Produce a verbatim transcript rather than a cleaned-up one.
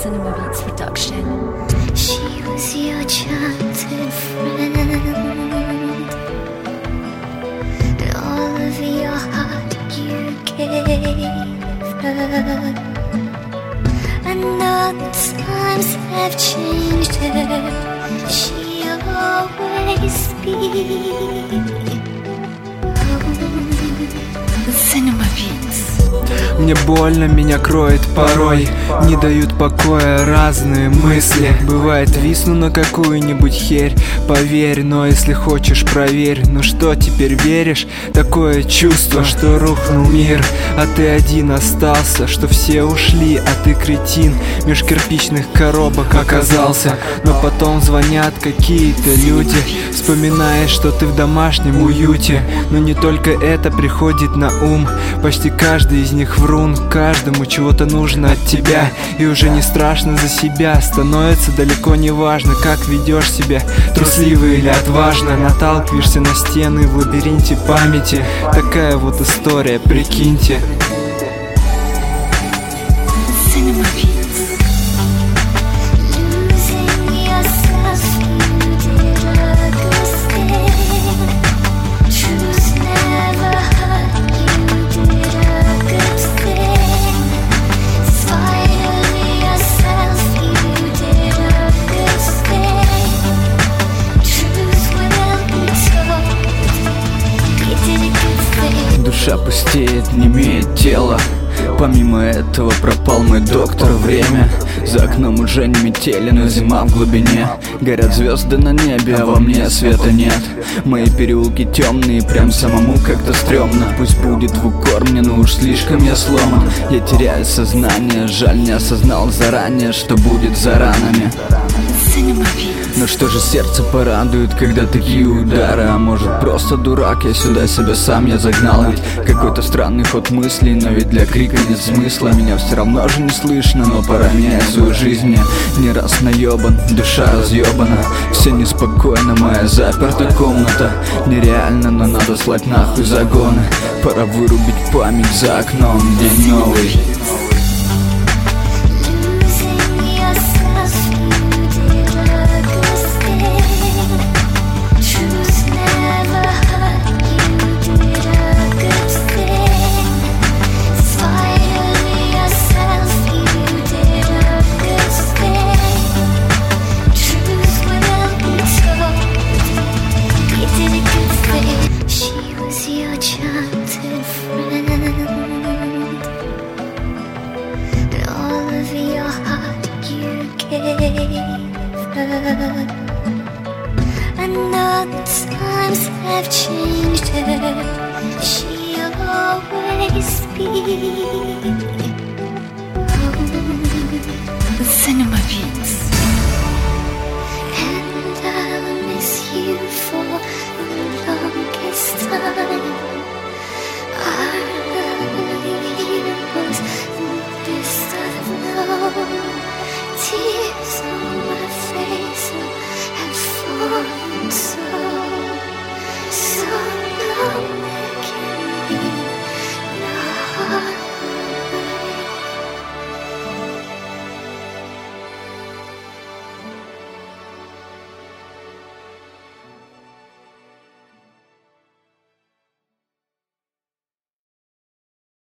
Cinema Beats production. She was your childhood friend, and all of your heart you gave her. I know the times have changed her. She'll always be The Cinema Beats. Мне больно, меня кроет порой, не дают покоя разные мысли. Бывает, висну на какую-нибудь херь, поверь, но если хочешь, проверь. Ну что, теперь веришь? Такое чувство, что рухнул мир, а ты один остался, что все ушли, а ты, кретин, меж кирпичных коробок оказался. Но потом звонят какие-то люди, вспоминаешь, что ты в домашнем уюте. Но не только это приходит на ум, почти каждый из них врун. Каждому чего-то нужно от тебя, и уже не страшно за себя. Становится далеко не важно, как ведешь себя, трусливо или отважно. Наталкиваешься на стены в лабиринте памяти. Такая вот история, прикиньте. Cinema Beats. Душа пустеет, не имеет тела. Помимо этого пропал мой доктор. Время за окном уже не метели, но зима в глубине. Горят звезды на небе, а во мне света нет. Мои переулки темные, прям самому как-то стрёмно. Пусть будет в укор мне, но уж слишком я сломан. Я теряю сознание, жаль, не осознал заранее, что будет за ранами. Но что же сердце порадует, когда такие удары? А может просто дурак, я сюда себя сам я загнал. Ведь какой-то странный ход мыслей, но ведь для крика нет смысла. Меня все равно же не слышно, но пора менять свою жизнь. Мне не раз наебан, душа разъебана. Все неспокойно, моя запертая комната. Нереально, но надо слать нахуй загоны. Пора вырубить память за окном, день новый. I know the times have changed her. She'll always be The Cinema Beats. And I'll miss you for the longest time. Our love here was the best I've known. Tears on my face have fallen so